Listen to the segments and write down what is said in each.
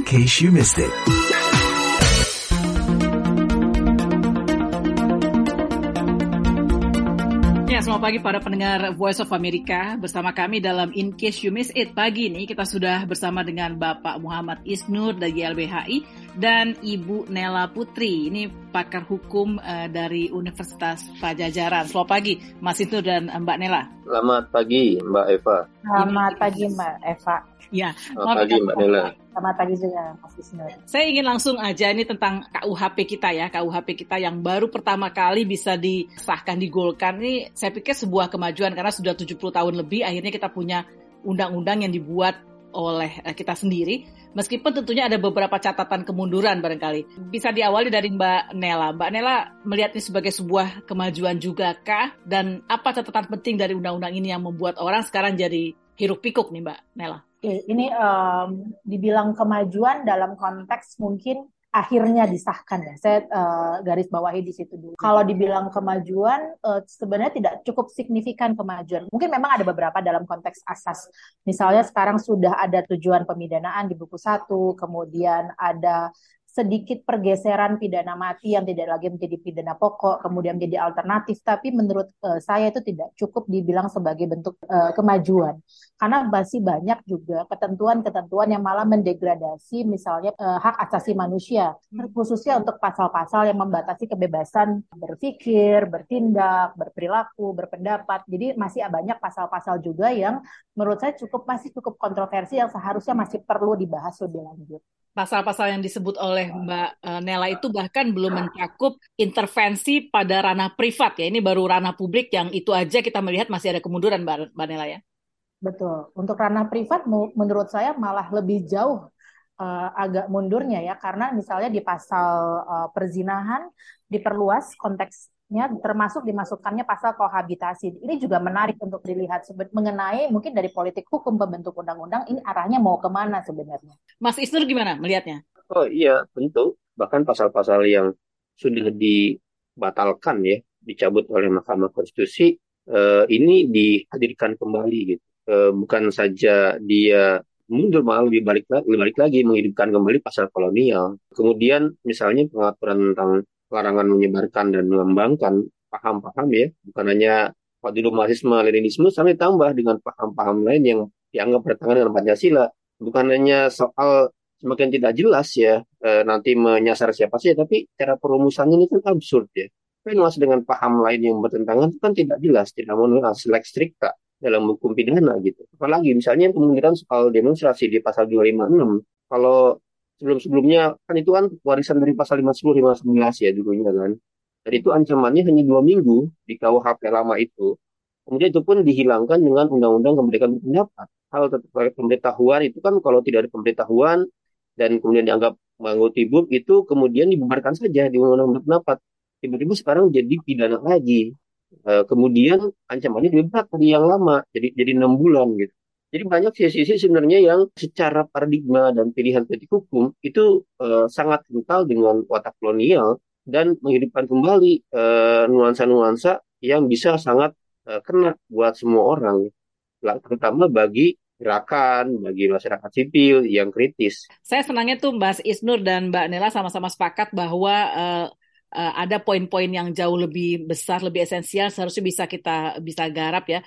case you missed it. Ya, selamat pagi para pendengar Voice of America. Bersama kami dalam In Case You Miss It. Pagi ini kita sudah bersama dengan Bapak Muhammad Isnur dari YLBHI dan Ibu Nela Putri. Ini pakar hukum dari Universitas Pajajaran. Selamat pagi Mas Isnur dan Mbak Nela. Selamat pagi Mbak Eva. Selamat pagi Mbak Eva. Ya, selamat pagi Mbak Nela. Selamat pagi juga Mas Isnur. Saya ingin langsung aja ini tentang KUHP kita ya, KUHP kita yang baru pertama kali bisa disahkan, digolkan. Ini saya pikir sebuah kemajuan karena sudah 70 tahun lebih akhirnya kita punya undang-undang yang dibuat oleh kita sendiri. Meskipun tentunya ada beberapa catatan kemunduran barangkali. Bisa diawali dari Mbak Nela. Mbak Nela melihat ini sebagai sebuah kemajuan juga kah? Dan apa catatan penting dari undang-undang ini yang membuat orang sekarang jadi hiruk pikuk nih Mbak Nela? Ini dibilang kemajuan dalam konteks mungkin akhirnya disahkan ya. Saya garis bawahi di situ dulu. Kalau dibilang kemajuan, sebenarnya tidak cukup signifikan kemajuan. Mungkin memang ada beberapa dalam konteks asas. Misalnya sekarang sudah ada tujuan pemidanaan di buku 1, kemudian ada sedikit pergeseran pidana mati yang tidak lagi menjadi pidana pokok, kemudian menjadi alternatif. Tapi menurut saya itu tidak cukup dibilang sebagai bentuk kemajuan. Karena masih banyak juga ketentuan-ketentuan yang malah mendegradasi misalnya hak asasi manusia. Khususnya untuk pasal-pasal yang membatasi kebebasan berpikir, bertindak, berperilaku, berpendapat. Jadi masih banyak pasal-pasal juga yang menurut saya masih cukup kontroversi yang seharusnya masih perlu dibahas lebih lanjut. Pasal-pasal yang disebut oleh Mbak Nela itu bahkan belum mencakup intervensi pada ranah privat ya. Ini baru ranah publik yang itu aja kita melihat masih ada kemunduran Mbak Nela ya. Betul. Untuk ranah privat menurut saya malah lebih jauh agak mundurnya ya. Karena misalnya di pasal perzinahan diperluas konteksnya termasuk dimasukkannya pasal kohabitasi. Ini juga menarik untuk dilihat mengenai mungkin dari politik hukum pembentuk undang-undang ini arahnya mau kemana sebenarnya. Mas Isnur gimana melihatnya? Oh iya, tentu. Bahkan pasal-pasal yang sudah dibatalkan ya, dicabut oleh Mahkamah Konstitusi, ini dihadirkan kembali gitu. Bukan saja dia mundur, malah lebih balik lagi menghidupkan kembali pasal kolonial. Kemudian misalnya pengaturan tentang larangan menyebarkan dan mengembangkan paham-paham ya, bukan hanya dulu marxisme leninisme, sampai ditambah dengan paham-paham lain yang dianggap bertentangan dengan Pancasila. Bukan hanya soal semakin tidak jelas ya nanti menyasar siapa saja, tapi cara perumusannya ini kan absurd ya. Penuas dengan paham lain yang bertentangan itu kan tidak jelas, tidak menulis lex stricta dalam hukum pidana gitu. Apalagi misalnya kemungkinan soal demonstrasi di pasal 256. Kalau sebelum-sebelumnya kan itu kan warisan dari pasal 50, 11 ya dulunya kan. Dan itu ancamannya hanya 2 minggu di KUHP lama itu. Kemudian itu pun dihilangkan dengan Undang-Undang Kemerdekaan Berpendapat. Hal terkait pemberitahuan itu kan kalau tidak ada pemberitahuan dan kemudian dianggap mengganggu tibuk itu kemudian dibubarkan saja di Undang-Undang Berpendapat. Tiba-tiba sekarang jadi pidana lagi. Kemudian ancamannya lebih berat dari yang lama, jadi 6 bulan gitu. Jadi banyak sisi-sisi sebenarnya yang secara paradigma dan pilihan politik hukum itu sangat kental dengan watak kolonial dan menghidupkan kembali nuansa-nuansa yang bisa sangat kena buat semua orang, terutama bagi gerakan, bagi masyarakat sipil yang kritis. Saya senangnya tuh Mbak Isnur dan Mbak Nela sama-sama sepakat bahwa ada poin-poin yang jauh lebih besar, lebih esensial, seharusnya bisa garap ya,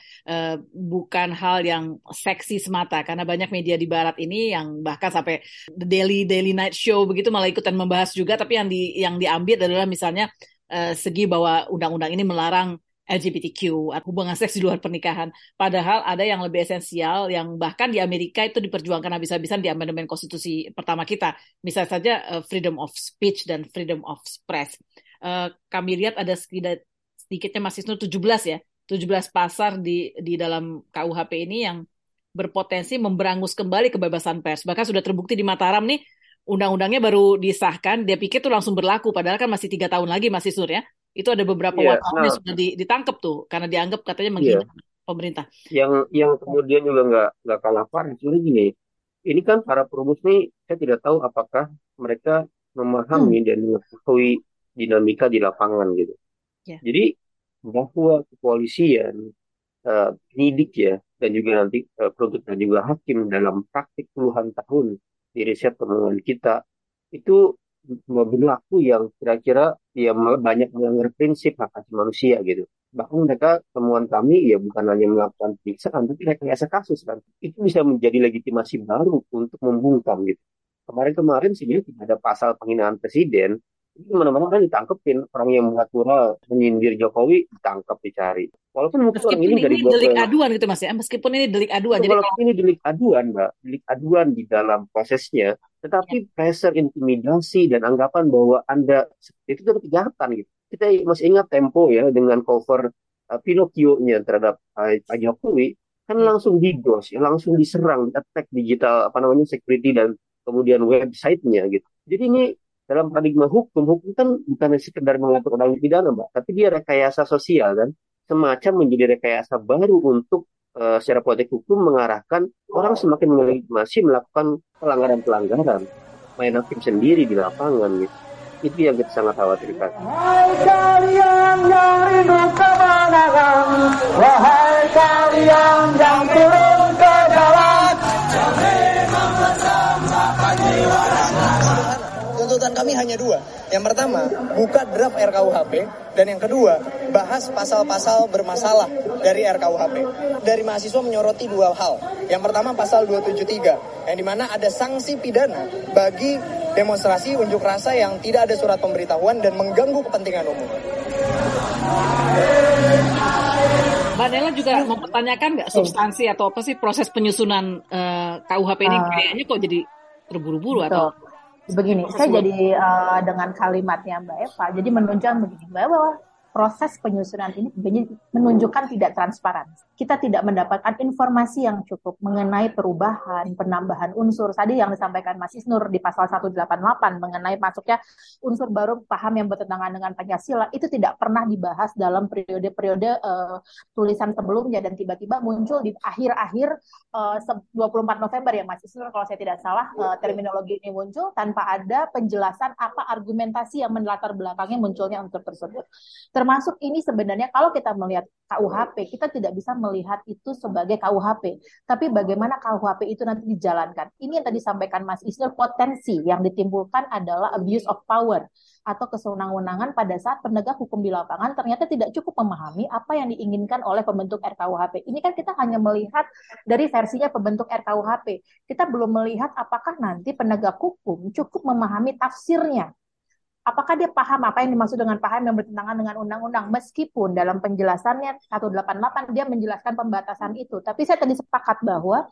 bukan hal yang seksi semata, karena banyak media di Barat ini yang bahkan sampai the daily night show begitu malah ikutan membahas juga, tapi yang diambil adalah misalnya segi bahwa undang-undang ini melarang LGBTQ atau hubungan seks di luar pernikahan. Padahal ada yang lebih esensial yang bahkan di Amerika itu diperjuangkan habis-habisan di amandemen konstitusi pertama kita. Misalnya saja freedom of speech dan freedom of press. Kami lihat ada sedikitnya Mas Isnu 17 ya. 17 pasal di dalam KUHP ini yang berpotensi memberangus kembali kebebasan pers. Bahkan sudah terbukti di Mataram nih, undang-undangnya baru disahkan, dia pikir tuh langsung berlaku. Padahal kan masih 3 tahun lagi Mas Isnur ya. Itu ada beberapa wartawan yang sudah ditangkap tuh karena dianggap katanya menghina pemerintah. Yang kemudian juga nggak kalah parah sebenarnya gini. Ini kan para perumus nih, saya tidak tahu apakah mereka memahami dan mengetahui dinamika di lapangan gitu. Jadi bahwa kepolisian, penyidik ya, dan juga nanti penuntut dan juga hakim dalam praktik puluhan tahun di riset temuan kita itu berlaku yang kira-kira ya banyak melanggar prinsip hak asasi manusia gitu. Bahkan mereka temuan kami ya bukan hanya melakukan pemeriksaan, tapi rekayasa kasus kan. Itu bisa menjadi legitimasi baru untuk membungkam gitu. Kemarin-kemarin sebenarnya tidak ada pasal penghinaan presiden. Itu mana-mana kan ditangkepin. Orang yang mengatur menyindir Jokowi ditangkap, dicari. Walaupun mungkin orang Meskipun ini nggak ini dibuat delik aduan gitu Mas ya, meskipun ini delik aduan. Jadi walaupun kalau ini delik aduan, Mbak, delik aduan di dalam prosesnya, ya, tetapi pressure, intimidasi, dan anggapan bahwa Anda itu tetap kejahatan gitu. Kita masih ingat Tempo ya dengan cover Pinocchio-nya terhadap Pak Jokowi, kan ya, langsung digos, ya, langsung diserang, attack digital apa namanya security dan kemudian website-nya gitu. Jadi ini dalam paradigma hukum, hukum kan bukan sekedar mengatur undang pidana, Mbak, tapi dia rekayasa sosial kan, semacam menjadi rekayasa baru untuk secara politik hukum mengarahkan orang semakin melegitimasi melakukan pelanggaran-pelanggaran, main hakim sendiri di lapangan gitu. Itu yang kita sangat khawatirkan. Wahai kalian yang rindu kemenangan, wahai kalian yang turun ke jalan. Tuntutan kami hanya dua. Yang pertama, buka draft RKUHP. Dan yang kedua, bahas pasal-pasal bermasalah dari RKUHP. Dari mahasiswa menyoroti dua hal. Yang pertama pasal 273, yang dimana ada sanksi pidana bagi demonstrasi unjuk rasa yang tidak ada surat pemberitahuan dan mengganggu kepentingan umum. Mbak Nela juga mempertanyakan nggak substansi atau apa sih proses penyusunan KUHP ini kayaknya kok jadi terburu-buru atau Begini, saya jadi dengan kalimatnya Mbak Eva, jadi menunjukkan begini, bahwa proses penyusunan ini menunjukkan tidak transparan. Kita tidak mendapatkan informasi yang cukup mengenai perubahan, penambahan unsur. Tadi yang disampaikan Mas Isnur di pasal 188 mengenai masuknya unsur baru paham yang bertentangan dengan Pancasila, itu tidak pernah dibahas dalam periode-periode tulisan sebelumnya, dan tiba-tiba muncul di akhir-akhir 24 November ya Mas Isnur, kalau saya tidak salah, terminologi ini muncul tanpa ada penjelasan apa argumentasi yang melatar belakangnya munculnya unsur tersebut. Termasuk ini sebenarnya kalau kita melihat KUHP, kita tidak bisa melihat itu sebagai KUHP, tapi bagaimana KUHP itu nanti dijalankan. Ini yang tadi disampaikan Mas Isnur, potensi yang ditimbulkan adalah abuse of power atau kesewenang-wenangan pada saat penegak hukum di lapangan ternyata tidak cukup memahami apa yang diinginkan oleh pembentuk RKUHP. Ini kan kita hanya melihat dari versinya pembentuk RKUHP. Kita belum melihat apakah nanti penegak hukum cukup memahami tafsirnya. Apakah dia paham apa yang dimaksud dengan paham yang bertentangan dengan undang-undang, meskipun dalam penjelasannya 188 dia menjelaskan pembatasan itu. Tapi saya tadi sepakat bahwa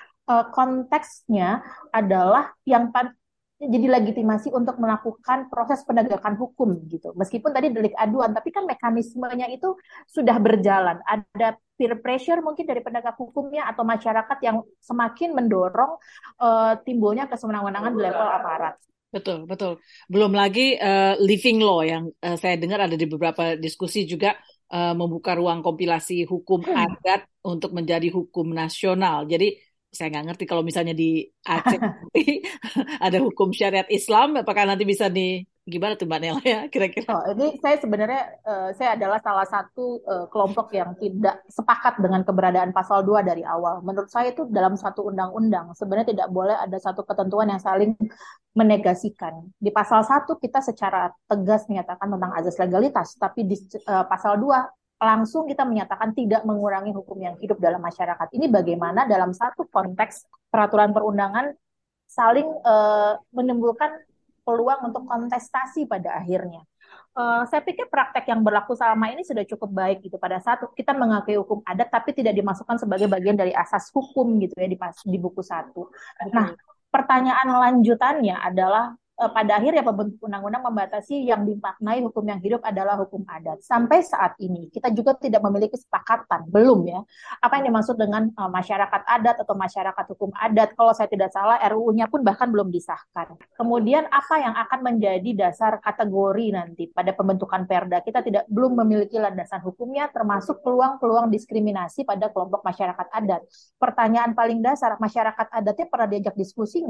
konteksnya adalah yang jadi legitimasi untuk melakukan proses penegakan hukum gitu. Meskipun tadi delik aduan, tapi kan mekanismenya itu sudah berjalan. Ada peer pressure mungkin dari penegak hukumnya atau masyarakat yang semakin mendorong timbulnya kesewenang-wenangan di level aparat. Betul, betul. Belum lagi living law yang saya dengar ada di beberapa diskusi juga membuka ruang kompilasi hukum adat untuk menjadi hukum nasional. Jadi saya nggak ngerti kalau misalnya di Aceh nanti ada hukum syariat Islam, apakah nanti bisa gimana tuh Mbak Nela ya kira-kira? Ini saya sebenarnya saya adalah salah satu kelompok yang tidak sepakat dengan keberadaan pasal 2 dari awal. Menurut saya itu dalam satu undang-undang sebenarnya tidak boleh ada satu ketentuan yang saling menegasikan. Di pasal 1 kita secara tegas menyatakan tentang azas legalitas, tapi di pasal 2 langsung kita menyatakan tidak mengurangi hukum yang hidup dalam masyarakat. Ini bagaimana dalam satu konteks peraturan perundangan saling menimbulkan peluang untuk kontestasi pada akhirnya. Saya pikir praktek yang berlaku selama ini sudah cukup baik gitu. Pada saat kita mengakui hukum adat tapi tidak dimasukkan sebagai bagian dari asas hukum gitu ya di buku 1. Nah, pertanyaan lanjutannya adalah pada akhirnya pembentuk undang-undang membatasi yang dimaknai hukum yang hidup adalah hukum adat. Sampai saat ini kita juga tidak memiliki kesepakatan, belum ya, apa yang dimaksud dengan masyarakat adat atau masyarakat hukum adat. Kalau saya tidak salah RUU-nya pun bahkan belum disahkan. Kemudian apa yang akan menjadi dasar kategori nanti pada pembentukan Perda, kita belum memiliki landasan hukumnya, termasuk peluang-peluang diskriminasi pada kelompok masyarakat adat. Pertanyaan paling dasar, masyarakat adatnya pernah diajak diskusi nggak?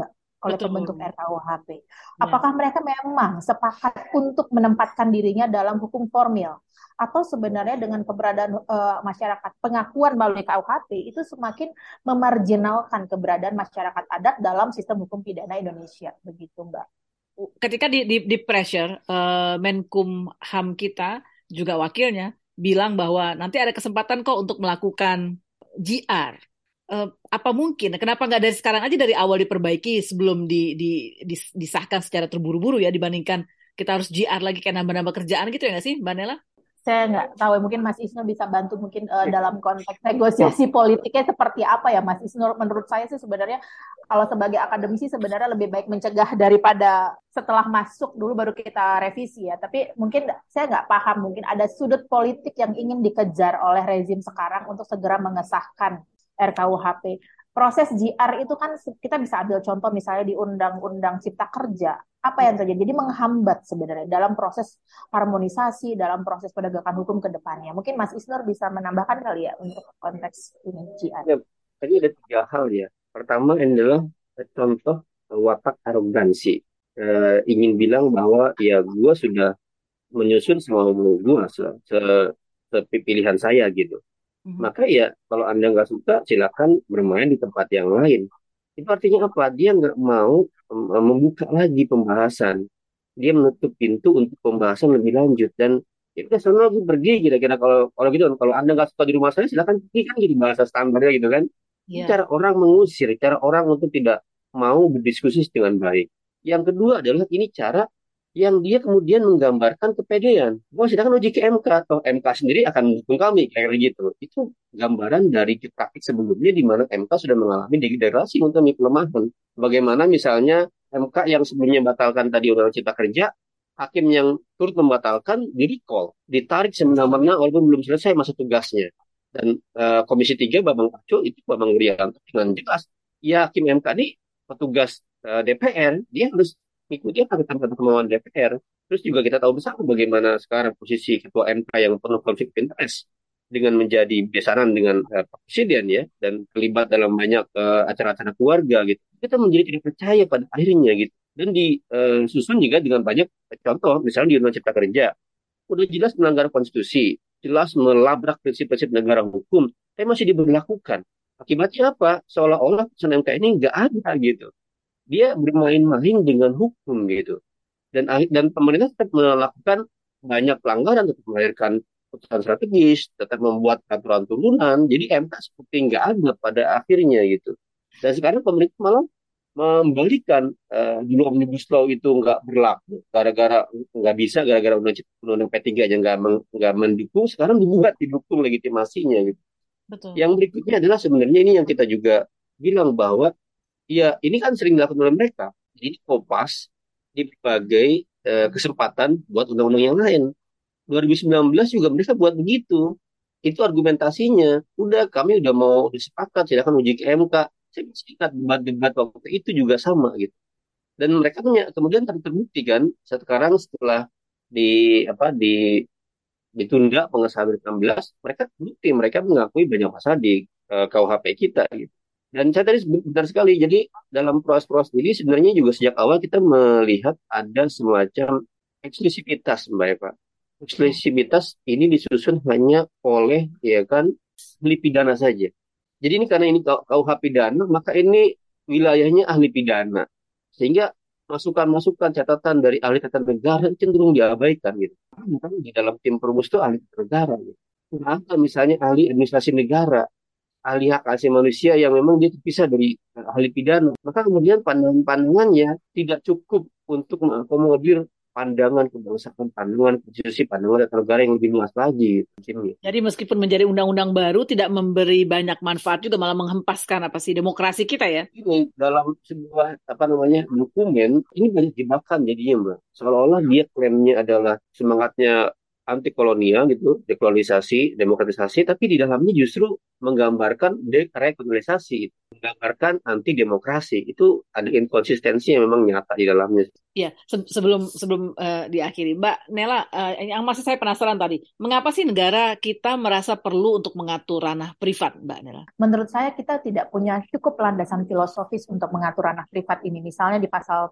oleh Betul. pembentuk RKUHP. Ya. Apakah mereka memang sepakat untuk menempatkan dirinya dalam hukum formil? Atau sebenarnya dengan keberadaan masyarakat, pengakuan melalui KUHP itu semakin memarginalkan keberadaan masyarakat adat dalam sistem hukum pidana Indonesia, begitu Mbak? Ketika di pressure Menkumham kita juga wakilnya bilang bahwa nanti ada kesempatan kok untuk melakukan GR. Apa mungkin? Kenapa nggak dari sekarang aja dari awal diperbaiki sebelum disahkan secara terburu-buru ya dibandingkan kita harus GR lagi kayak nambah-nambah kerjaan gitu ya nggak sih, Mbak Nela? Saya nggak tahu, mungkin Mas Isnur bisa bantu mungkin dalam konteks negosiasi politiknya seperti apa ya Mas Isnur. Menurut saya sih sebenarnya kalau sebagai akademisi sebenarnya lebih baik mencegah daripada setelah masuk dulu baru kita revisi ya. Tapi mungkin saya nggak paham, mungkin ada sudut politik yang ingin dikejar oleh rezim sekarang untuk segera mengesahkan RKUHP. Proses GR itu kan kita bisa ambil contoh misalnya di Undang-Undang Cipta Kerja. Apa yang terjadi? Jadi menghambat sebenarnya dalam proses harmonisasi, dalam proses penegakan hukum ke depannya. Mungkin Mas Isnur bisa menambahkan kali ya untuk konteks ini GR. Ya, tadi ada 3 hal ya. Pertama adalah contoh watak arogansi. Ingin bilang bahwa ya gue sudah menyusun semua mau gue sepilihan saya gitu. Maka ya kalau Anda nggak suka silakan bermain di tempat yang lain. Itu artinya apa? Dia nggak mau membuka lagi pembahasan. Dia menutup pintu untuk pembahasan lebih lanjut dan ya udah sono lagi pergi kira-kira kalau kalau gitu kalau Anda nggak suka di rumah saya silakan pergi kan jadi bahasa standarnya gitu kan. Ini Iya. cara orang mengusir, cara orang untuk tidak mau berdiskusi dengan baik. Yang kedua adalah ini cara yang dia kemudian menggambarkan kepedean. Wah, sedangkan uji ke MK atau MK sendiri akan mendukung kami kayak gitu. Itu gambaran dari praktik sebelumnya di mana MK sudah mengalami degradasi untuk pelemahan. Bagaimana misalnya MK yang sebelumnya batalkan tadi Undang-Undang Cipta Kerja, hakim yang turut membatalkan di recall, ditarik semena-mena walaupun belum selesai masa tugasnya. Dan Komisi 3 Bambang Pacul itu Bambang Wuryanto dengan jelas, ya hakim MK ini petugas DPR, dia harus mengikuti kata kemauan DPR. Terus juga kita tahu bersama bagaimana sekarang posisi Ketua MK yang penuh konflik interest dengan menjadi besaran dengan Presiden ya dan terlibat dalam banyak acara-acara keluarga gitu. Kita menjadi tidak percaya pada akhirnya gitu. Dan disusun juga dengan banyak contoh, misalnya di Undang Cipta Kerja, udah jelas melanggar konstitusi, jelas melabrak prinsip-prinsip negara hukum, tapi masih diberlakukan. Akibatnya apa? Seolah-olah putusan MK ini nggak ada gitu. Dia bermain-main dengan hukum gitu. Dan pemerintah tetap melakukan banyak pelanggaran, tetap melahirkan putusan strategis, tetap membuat aturan turunan. Jadi MK seperti nggak ada pada akhirnya gitu. Dan sekarang pemerintah malah membalikan dulu Omnibus Law itu nggak berlaku gara-gara nggak bisa gara-gara undang-undang P3 aja nggak mendukung, sekarang dibuat didukung legitimasinya gitu. Betul. Yang berikutnya adalah sebenarnya ini yang kita juga bilang bahwa ya ini kan sering dilakukan oleh mereka. Jadi kopas di berbagai kesempatan buat undang-undang yang lain. 2019 juga mereka buat begitu. Itu argumentasinya. Udah kami udah sepakat silakan uji ke MK. Saya masih ingat debat-debat waktu itu juga sama gitu. Dan mereka kemudian terbukti kan sekarang setelah di apa ditunda pengesahan 2016, mereka terbukti mereka mengakui banyak pasal di KUHP kita gitu. Dan saya tadi benar sekali. Jadi dalam proses-proses ini sebenarnya juga sejak awal kita melihat ada semacam eksklusivitas Mbak Eva. Eksklusivitas ini disusun hanya oleh ya kan ahli pidana saja. Jadi ini karena ini KUH pidana, maka ini wilayahnya ahli pidana. Sehingga masukan-masukan catatan dari ahli tata negara cenderung diabaikan gitu. Karena di dalam tim perumus itu ahli tata negara gitu. Ada misalnya ahli administrasi negara, ahli hak asasi manusia yang memang dia terpisah dari ahli pidana. Maka kemudian pandangan-pandangannya tidak cukup untuk mengakomodir pandangan kebangsaan, pandangan konstitusi, pandangan tata negara yang lebih luas lagi. Jadi meskipun menjadi undang-undang baru tidak memberi banyak manfaat juga malah menghempaskan apa sih demokrasi kita ya? Ini dalam sebuah dokumen ini banyak jebakan jadinya Mbak. Seolah-olah dia klaimnya adalah semangatnya anti kolonial gitu, dekolonisasi, demokratisasi, tapi di dalamnya justru menggambarkan dekolonialisasi, menggambarkan anti demokrasi. Itu ada inkonsistensi yang memang nyata di dalamnya. Ya, sebelum sebelum diakhiri, Mbak Nela, yang masih saya penasaran tadi, mengapa sih negara kita merasa perlu untuk mengatur ranah privat, Mbak Nela? Menurut saya kita tidak punya cukup landasan filosofis untuk mengatur ranah privat ini. Misalnya di pasal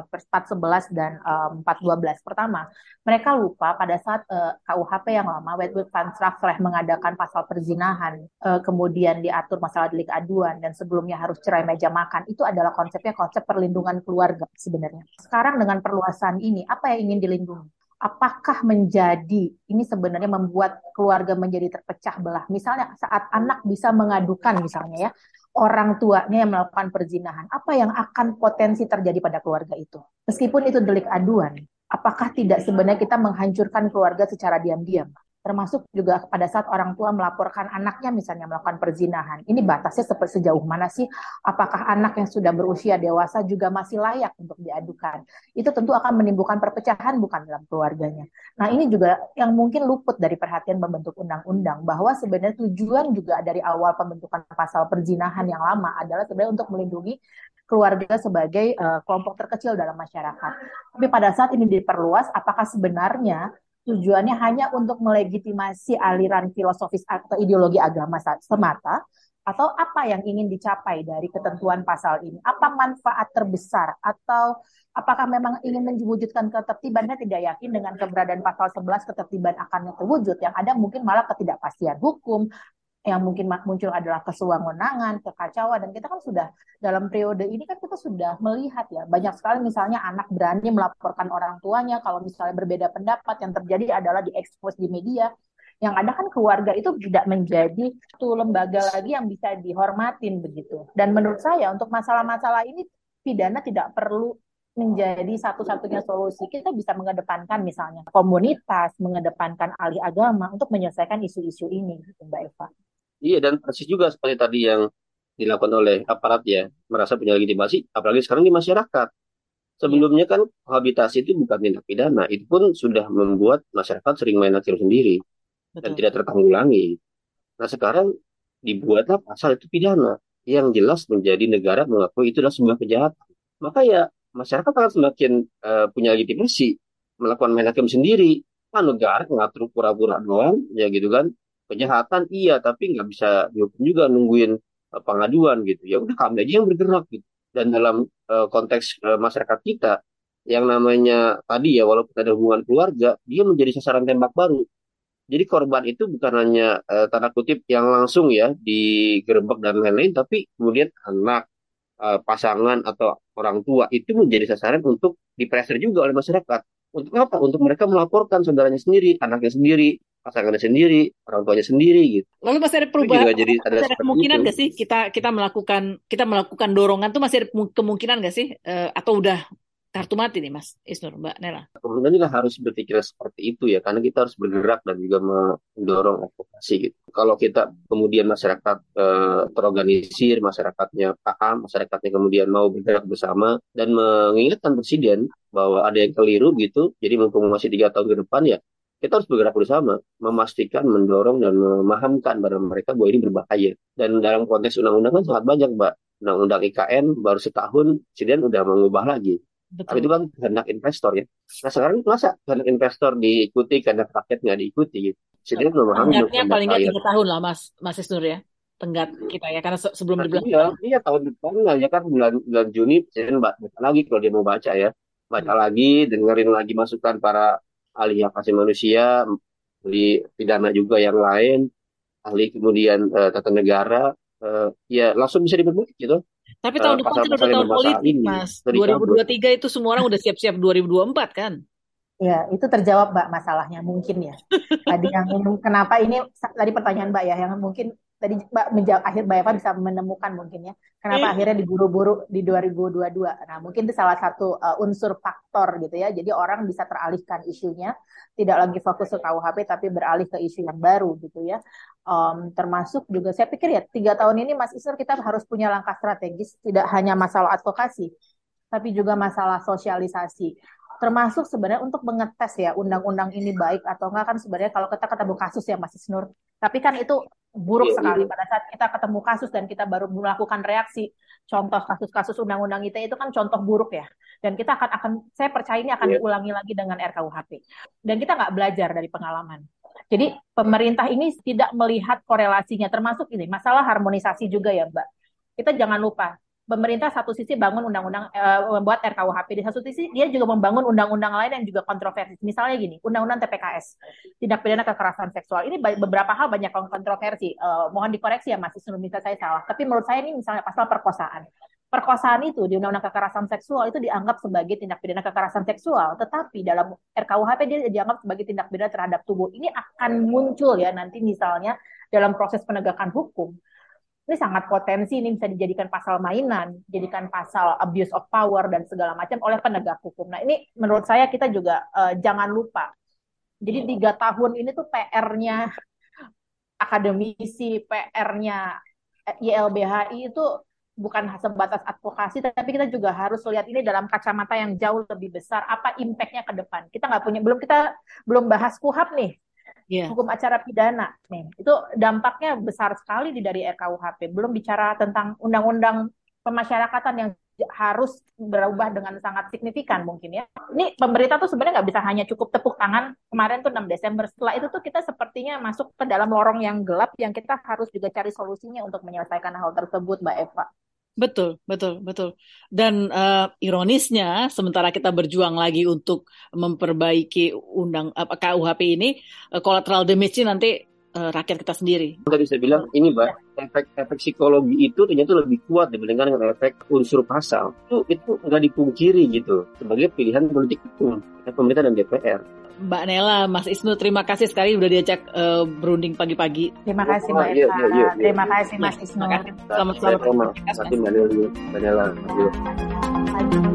411 dan 412. Pertama, mereka lupa pada saat KUHP yang lama, Wetwil van Strafrecht mengadakan pasal perzinahan, kemudian diatur masalah delik aduan, dan sebelumnya harus cerai meja makan. Itu adalah konsepnya konsep perlindungan keluarga sebenarnya. Sekarang dengan perluasan ini, apa yang ingin dilindungi? Apakah menjadi ini sebenarnya membuat keluarga menjadi terpecah belah? Misalnya saat anak bisa mengadukan misalnya ya, orang tuanya yang melakukan perzinahan, apa yang akan potensi terjadi pada keluarga itu? Meskipun itu delik aduan, apakah tidak sebenarnya kita menghancurkan keluarga secara diam-diam? Termasuk juga pada saat orang tua melaporkan anaknya misalnya melakukan perzinahan. Ini batasnya sejauh mana sih? Apakah anak yang sudah berusia dewasa juga masih layak untuk diadukan? Itu tentu akan menimbulkan perpecahan bukan dalam keluarganya. Nah, ini juga yang mungkin luput dari perhatian pembentuk undang-undang, bahwa sebenarnya tujuan juga dari awal pembentukan pasal perzinahan yang lama adalah sebenarnya untuk melindungi keluarga sebagai kelompok terkecil dalam masyarakat. Tapi pada saat ini diperluas, apakah sebenarnya tujuannya hanya untuk melegitimasi aliran filosofis atau ideologi agama semata, atau apa yang ingin dicapai dari ketentuan pasal ini? Apa manfaat terbesar? Atau apakah memang ingin mewujudkan ketertiban? Saya tidak yakin dengan keberadaan pasal 11 ketertiban akan terwujud. Yang ada mungkin malah ketidakpastian hukum, yang mungkin muncul adalah kesewenang-wenangan, kekacauan, dan kita kan sudah dalam periode ini kan kita sudah melihat ya banyak sekali misalnya anak berani melaporkan orang tuanya kalau misalnya berbeda pendapat, yang terjadi adalah diekspos di media. Yang ada kan keluarga itu tidak menjadi satu lembaga lagi yang bisa dihormatin begitu. Dan menurut saya untuk masalah-masalah ini pidana tidak perlu menjadi satu-satunya solusi. Kita bisa mengedepankan misalnya komunitas, mengedepankan ahli agama untuk menyelesaikan isu-isu ini, gitu, Mbak Eva. Iya, dan persis juga seperti tadi yang dilakukan oleh aparat ya, merasa punya legitimasi, apalagi sekarang di masyarakat. Iya, Sebelumnya kan kohabitasi itu bukan tindak pidana, itu pun sudah membuat masyarakat sering main hakim sendiri dan betul. tidak tertanggulangi. Nah sekarang dibuatlah pasal itu pidana, yang jelas menjadi negara mengakui itu adalah sebuah kejahatan. Maka ya masyarakat akan semakin punya legitimasi melakukan main hakim sendiri. Kan negara ngatur pura-pura doang, ya gitu kan. Kejahatan iya, tapi nggak bisa dihukum juga nungguin pengaduan gitu. Ya udah kami aja yang bergerak gitu. Dan dalam konteks masyarakat kita, yang namanya tadi ya, walaupun ada hubungan keluarga, dia menjadi sasaran tembak baru. Jadi korban itu bukan hanya tanda kutip yang langsung ya digerebek dan lain-lain, tapi kemudian anak, pasangan atau orang tua itu menjadi sasaran untuk dipressure juga oleh masyarakat. Untuk apa? Untuk mereka melaporkan saudaranya sendiri, anaknya sendiri, pasangannya sendiri, orang tuanya sendiri gitu. Lalu masih ada Itu perubahan, juga jadi ada masih ada seperti kemungkinan itu. nggak sih kita melakukan dorongan tuh masih ada kemungkinan nggak sih? Atau udah kartu mati nih Mas Isnur, Mbak Nela? Kemudian juga harus berpikir seperti itu ya, karena kita harus bergerak dan juga mendorong advokasi gitu. Kalau kita kemudian masyarakat terorganisir, masyarakatnya paham, masyarakatnya kemudian mau bergerak bersama dan mengingatkan presiden bahwa ada yang keliru gitu, jadi mumpung masih 3 tahun ke depan ya, kita harus bergerak bersama, memastikan, mendorong dan memahamkan pada mereka bahwa ini berbahaya. Dan dalam konteks undang-undang kan sangat banyak, Mbak. Undang-undang IKN baru setahun, presiden udah mengubah lagi. Tapi itu Betul. kan kehendak investor ya. Nah sekarang masa kehendak investor diikuti, kehendak rakyat nggak diikuti gitu. Jadi memahami dong Tenggatnya kehendak paling nggak rakyat. 3 tahun lah Mas Isnur ya. Tenggat kita ya, karena sebelum Nah iya, 12 tahun. iya tahun depan lah ya kan bulan bulan Juni presiden baca lagi kalau dia mau baca ya. Baca Hmm. lagi, dengerin lagi masukan para ahli hak asasi manusia, ahli pidana juga yang lain, ahli kemudian tata negara, ya langsung bisa diperbaiki gitu. Tapi tahun depan kan Pasal-pasal udah yang tahun bermasalah politik, ini Mas. dari cabut. 2023 itu semua orang udah siap-siap 2024 kan? Ya, itu terjawab Mbak masalahnya mungkin ya. Tadi yang kenapa ini tadi pertanyaan Mbak ya yang mungkin tadi Mbak menjawab akhir Mbak Eva bisa menemukan mungkin ya. Kenapa akhirnya diburu-buru di 2022. Nah, mungkin itu salah satu unsur faktor gitu ya. Jadi orang bisa teralihkan isunya, tidak lagi fokus ke KUHP tapi beralih ke isu yang baru gitu ya. Termasuk juga saya pikir ya 3 tahun ini Mas Isner kita harus punya langkah strategis, tidak hanya masalah advokasi tapi juga masalah sosialisasi, termasuk sebenarnya untuk mengetes ya undang-undang ini baik atau enggak. Kan sebenarnya kalau kita ketemu kasus ya Mas Isnur, tapi kan itu buruk Iya, sekali iya. pada saat kita ketemu kasus dan kita baru melakukan reaksi. Contoh kasus-kasus undang-undang ITE itu kan contoh buruk ya. Dan kita akan saya percaya ini akan Iya. diulangi lagi dengan RKUHP. Dan kita nggak belajar dari pengalaman. Jadi pemerintah ini tidak melihat korelasinya, termasuk ini masalah harmonisasi juga ya Mbak. Kita jangan lupa, pemerintah satu sisi bangun undang-undang membuat RKUHP, di satu sisi dia juga membangun undang-undang lain yang juga kontroversi. Misalnya gini, undang-undang TPKS, tindak pidana kekerasan seksual. Ini beberapa hal banyak kontroversi. Mohon dikoreksi ya Mas Isnur, bisa saya salah. Tapi menurut saya ini misalnya pasal perkosaan. Perkosaan itu di undang-undang kekerasan seksual itu dianggap sebagai tindak pidana kekerasan seksual, tetapi dalam RKUHP dia dianggap sebagai tindak pidana terhadap tubuh. Ini akan muncul ya nanti misalnya dalam proses penegakan hukum. Ini sangat potensi, ini bisa dijadikan pasal mainan, dijadikan pasal abuse of power dan segala macam oleh penegak hukum. Nah ini menurut saya kita juga jangan lupa. Jadi 3 tahun ini tuh PR-nya akademisi, PR-nya YLBHI itu bukan sebatas advokasi, tapi kita juga harus lihat ini dalam kacamata yang jauh lebih besar. Apa impact-nya ke depan? Kita belum bahas KUHAP nih. Iya. Hukum acara pidana nih, itu dampaknya besar sekali dari RKUHP. Belum bicara tentang undang-undang pemasyarakatan yang harus berubah dengan sangat signifikan mungkin ya. Ini pemerintah tuh sebenarnya nggak bisa hanya cukup tepuk tangan. Kemarin tuh 6 Desember, setelah itu tuh kita sepertinya masuk ke dalam lorong yang gelap yang kita harus juga cari solusinya untuk menyelesaikan hal tersebut, Mbak Eva. Betul. Dan ironisnya, sementara kita berjuang lagi untuk memperbaiki KUHP ini, collateral damage-nya nanti rakyat kita sendiri. Tadi saya bilang ini Mbak, efek psikologi itu ternyata lebih kuat dibandingkan dengan efek unsur pasal. Itu nggak dipungkiri gitu sebagai pilihan politik hukum pemerintah dan DPR. Mbak Nela, Mas Isnu, terima kasih sekali udah diajak berunding pagi-pagi. Terima kasih Mbak Eva. Iya. Terima kasih Mas Isnu. Terima kasih. Selamat. Terima kasih Mbak Nela.